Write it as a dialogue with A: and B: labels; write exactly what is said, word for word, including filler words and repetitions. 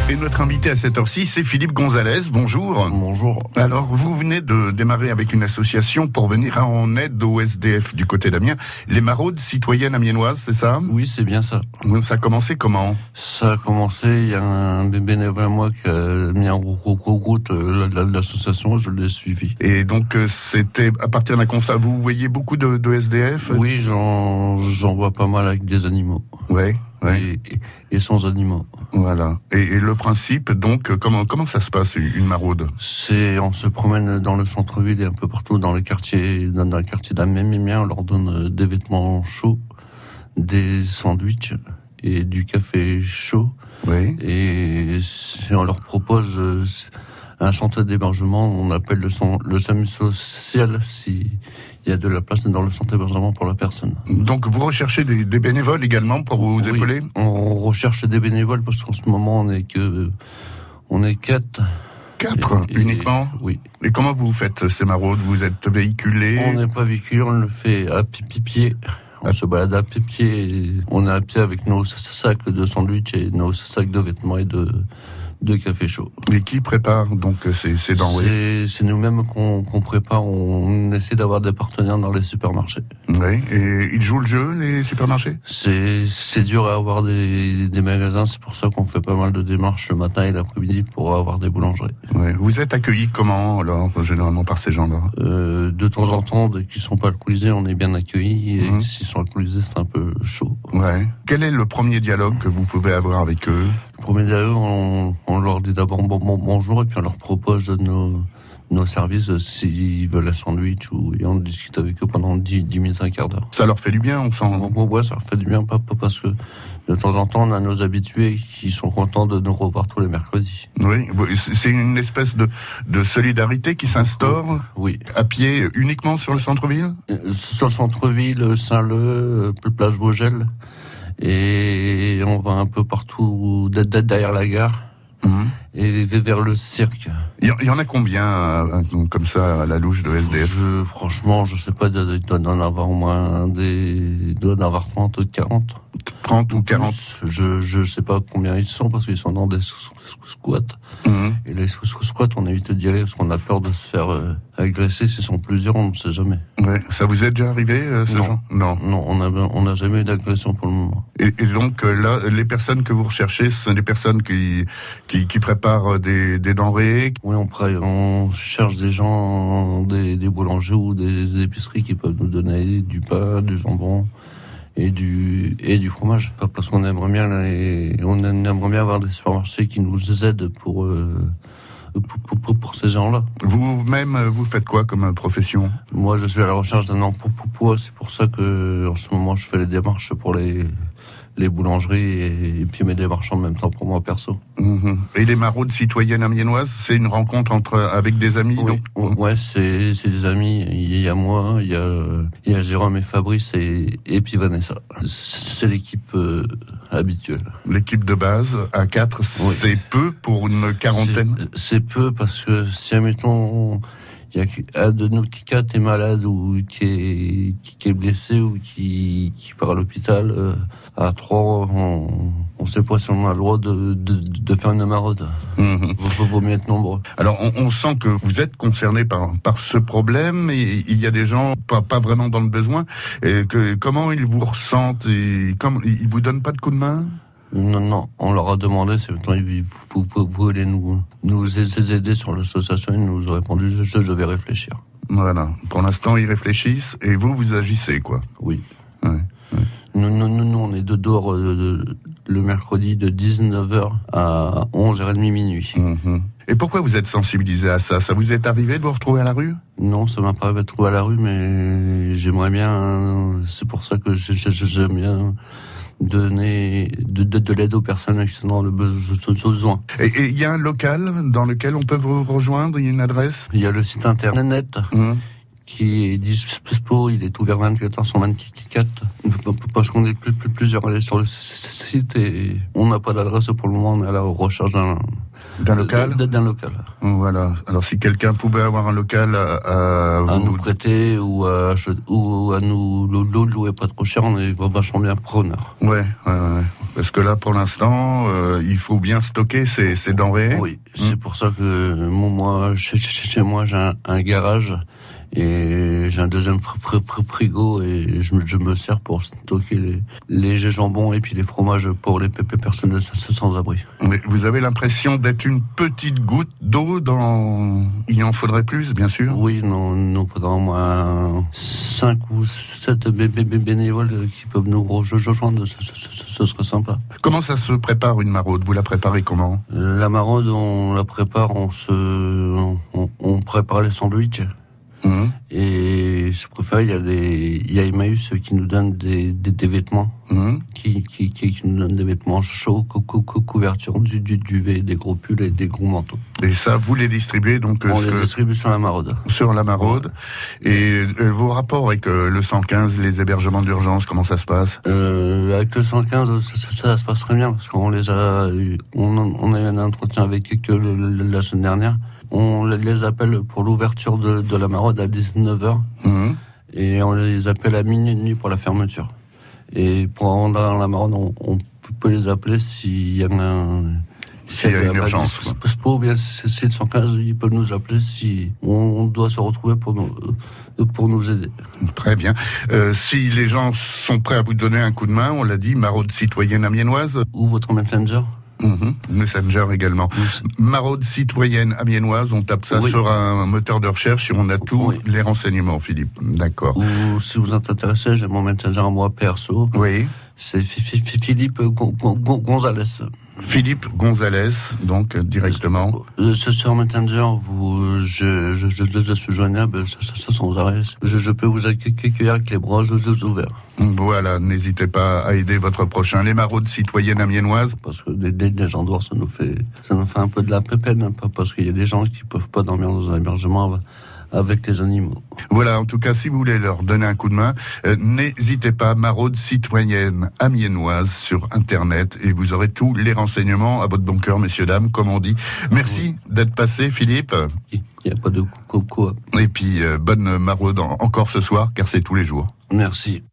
A: Et notre invité à cette heure-ci, c'est Philippe Gonzalez. Bonjour.
B: Bonjour.
A: Alors, vous venez de démarrer avec une association pour venir en aide aux S D F du côté d'Amiens. Les maraudes citoyennes amiénoises, c'est ça ?
B: Oui, c'est bien ça.
A: Ça a commencé comment ?
B: Ça a commencé, il y a un bénévole à moi qui a mis en route l'association, je l'ai suivi.
A: Et donc, c'était à partir d'un constat, vous voyez beaucoup de, de S D F ?
B: Oui, j'en, j'en vois pas mal avec des animaux.
A: Ouais. Ouais.
B: Et, et, et sans animaux.
A: Voilà. Et, et le principe, donc, comment comment ça se passe une maraude ?
B: C'est, on se promène dans le centre-ville et un peu partout dans les quartiers, dans, dans le quartier d'Amiens, on leur donne des vêtements chauds, des sandwichs et du café chaud.
A: Oui.
B: Et on leur propose un centre d'hébergement, on appelle le, le SAMU social si il y a de la place dans le centre d'hébergement pour la personne.
A: Donc vous recherchez des, des bénévoles également pour vous
B: oui,
A: épauler ?
B: On recherche des bénévoles parce qu'en ce moment on est que on est quatre.
A: Quatre et, uniquement ?
B: Et, oui.
A: Et comment vous faites ces maraudes ? Vous êtes véhiculé ?
B: On n'est pas véhiculé, on le fait à pied. On se balade à pied. On est à pied avec nos sacs de sandwich et nos sacs de vêtements et de de café chaud.
A: Et qui prépare donc ces, ces denrées ?
B: C'est, c'est nous-mêmes qu'on, qu'on prépare. On essaie d'avoir des partenaires dans les supermarchés.
A: Oui. Et ils jouent le jeu, les supermarchés ?
B: C'est, c'est dur à avoir des, des magasins. C'est pour ça qu'on fait pas mal de démarches le matin et l'après-midi pour avoir des boulangeries.
A: Oui. Vous êtes accueillis comment, alors, généralement par ces gens-là ?
B: euh, De temps en temps, dès qu'ils sont pas alcoolisés, on est bien accueillis. Et
A: mmh.
B: s'ils sont alcoolisés, c'est un peu chaud.
A: Ouais. Quel est le premier dialogue que vous pouvez avoir avec eux ?
B: Le premier dialogue, on, on leur dit d'abord bon, bon, bonjour et puis on leur propose nos, nos services s'ils veulent un sandwich ou, et on discute avec eux pendant dix minutes, un quart d'heure.
A: Ça leur fait du bien, on sent.
B: Bon, ouais, ça leur fait du bien, pas, pas parce que de temps en temps on a nos habitués qui sont contents de nous revoir tous les mercredis.
A: Oui, c'est une espèce de, de solidarité qui s'instaure.
B: Oui.
A: À pied uniquement sur le centre-ville ?
B: Sur le centre-ville, Saint-Leu, place Vogel. Et on va un peu partout derrière la gare mmh. et vers le cirque.
A: Il y en a combien comme ça à la louche de S D F ?
B: je, Franchement, je sais pas, il doit en avoir au moins des, il doit en avoir trente, quarante.
A: trente ou quarante.
B: Je, je sais pas combien ils sont parce qu'ils sont dans des squats. Mmh. Et les squats, on évite d'y aller parce qu'on a peur de se faire euh, agresser. S'ils sont plusieurs, on ne sait jamais.
A: Ouais. Ça vous est déjà arrivé, euh, ce
B: non.
A: genre ? Non.
B: Non, on a, on n'a jamais eu d'agression pour le moment.
A: Et, et donc euh, là, les personnes que vous recherchez, ce sont des personnes qui qui, qui préparent des, des denrées.
B: Oui, on, on cherche des gens, des, des boulangers ou des épiceries qui peuvent nous donner du pain, du jambon et du et du fromage. Parce qu'on aimerait bien les, on aimerait bien avoir des supermarchés qui nous aident pour euh, pour, pour, pour ces gens-là.
A: Vous-même, vous faites quoi comme profession ?
B: Moi, je suis à la recherche d'un emploi. C'est pour ça que en ce moment, je fais les démarches pour les les boulangeries et, et puis mes démarches en même temps pour moi perso.
A: Mmh. Et les maraudes citoyennes amiénoises, c'est une rencontre entre avec des amis.
B: Oui,
A: donc...
B: ouais, c'est c'est des amis. Il y a moi, il y a il y a Jérôme et Fabrice et et puis Vanessa. C'est l'équipe euh, habituelle.
A: L'équipe de base à quatre, oui. C'est peu pour une quarantaine.
B: C'est, c'est peu parce que si admettons il y a un de nous qui quatre est malade ou qui est, qui, qui est blessé ou qui, qui part à l'hôpital, euh, à trois, on ne sait pas si on a le droit de, de, de faire une maraude. Mmh. Il vaut mieux être nombreux.
A: Alors, on, on sent que vous êtes concerné par, par ce problème et il y a des gens pas, pas vraiment dans le besoin. Et que, comment ils vous ressentent et comme, ils vous donnent pas de coup de main ?
B: Non, non, on leur a demandé, c'est maintenant, vous, vous, vous voulez nous, nous aider sur l'association, ils nous ont répondu, je, je vais réfléchir.
A: Voilà, pour l'instant, ils réfléchissent, et vous, vous agissez, quoi.
B: Oui.
A: Ouais, ouais.
B: Nous, nous, nous, nous, on est de dehors de, de, le mercredi de dix-neuf heures à onze heures trente minuit.
A: Mmh. Et pourquoi vous êtes sensibilisé à ça ? Ça vous est arrivé de vous retrouver à la rue ?
B: Non, ça m'a pas arrivé de trouver à la rue, mais j'aimerais bien, c'est pour ça que j'aime bien donner de, de, de l'aide aux personnes qui sont dans le besoin.
A: Et il y a un local dans lequel on peut vous rejoindre, il y a une adresse ?
B: Il y a le site internet
A: mmh.
B: qui est dispo, il est ouvert vingt-quatre heures sur vingt-quatre, parce qu'on est plus, plus, plusieurs allés sur le site et on n'a pas d'adresse pour le moment, on est à la recherche d'un,
A: d'un local.
B: D'un local.
A: Voilà. Alors si quelqu'un pouvait avoir un local à, à,
B: à nous prêter ou à, ou à nous louer pas trop cher, on est vachement bien preneur.
A: Ouais, ouais, ouais. Parce que là, pour l'instant, euh, il faut bien stocker ces, ces denrées.
B: Oui, c'est mmh. pour ça que moi, chez, chez moi, j'ai un, un garage et j'ai un deuxième fr- fr- frigo et je me, je me sers pour stocker les, les jambons et puis les fromages pour les personnes sans-abri.
A: Mais vous avez l'impression d'être une petite goutte d'eau dans... Il en faudrait plus, bien sûr.
B: Oui, non, il nous faudra au moins cinq ou sept bénévoles qui peuvent nous rejoindre, ce, ce, ce serait sympa.
A: Comment ça se prépare une maraude? Vous la préparez comment?
B: La maraude, on la prépare, on se, on, on prépare les sandwichs. Mmh. Et je préfère, il y a des, il y a Emmaüs qui nous donne des, des, des vêtements, mmh. qui, qui, qui, qui nous donne des vêtements chauds, cou, cou, cou, couverture, du, du duvet, des gros pulls et des gros manteaux.
A: Et ça, vous les distribuez donc?
B: On les que... distribue sur la maraude.
A: Sur la maraude. Et euh, vos rapports avec euh, le cent quinze, les hébergements d'urgence, comment ça se passe?
B: euh, Avec le cent quinze, ça, ça, ça se passe très bien parce qu'on les a, on, on a eu un entretien avec eux le, le, la semaine dernière. On les appelle pour l'ouverture de, de la maraude à dix-neuf heures mmh. et on les appelle à minuit pour la fermeture. Et pour rentrer dans la maraude, on, on peut les appeler s'il y a un...
A: S'il y a une urgence.
B: Ou bien c'est le cent quinze, ils peuvent nous appeler si on doit se retrouver pour nous, pour nous aider.
A: Très bien. Euh, si les gens sont prêts à vous donner un coup de main, on l'a dit, maraude citoyenne amiénoise.
B: Ou votre messenger.
A: Mmh, Messenger également. Oui. Maraude citoyenne amiénoise, on tape ça oui. sur un moteur de recherche et on a tous oui. les renseignements, Philippe. D'accord.
B: Ou si vous êtes intéressé, j'ai mon Messenger à moi perso.
A: Oui.
B: C'est Philippe Gonzalez.
A: Philippe Gonzalez, donc directement.
B: Euh, sur Messenger, vous, je, je, je, je suis joignable, sans arrêt. Je, je peux vous accueillir avec les bras ouverts.
A: Voilà, n'hésitez pas à aider votre prochain. Les maraudes citoyennes amiénoises.
B: Parce que des, des, des gens dehors, ça nous fait, ça nous fait un peu de la peine, parce qu'il y a des gens qui peuvent pas dormir dans un hébergement avec les animaux.
A: Voilà, en tout cas, si vous voulez leur donner un coup de main, euh, n'hésitez pas, maraude citoyenne amiénoise sur Internet, et vous aurez tous les renseignements à votre bon cœur, messieurs, dames, comme on dit. Merci oui. d'être passé, Philippe.
B: Il n'y a pas de coco.
A: Et puis, euh, bonne maraude en, encore ce soir, car c'est tous les jours.
B: Merci.